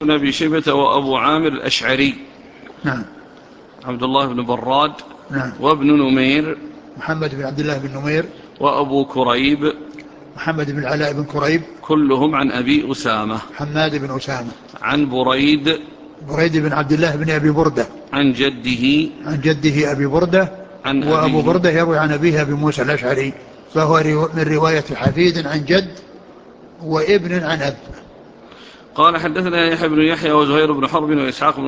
بن أبي شيبة وأبو عامر الأشعري. نعم. عبد الله بن براد. نعم. وابن نمير. محمد بن عبد الله بن نمير. وأبو كريب. محمد بن العلاء بن كريب. كلهم عن أبي أسامة. حماد بن أسامة. عن بريد. بريد بن عبد الله بن أبي بردة. عن جده. عن جده أبي بردة. عن وأبو أبيه. بردة يروي عن أبيه أبي موسى الأشعري، فهو من رواية حفيد عن جد وابن عن أب. قال حدثنا يحيى بن يحيى وزهير بن حرب وإسحاق بن